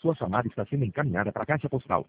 Sua chamada está sendo encaminhada para a caixa postal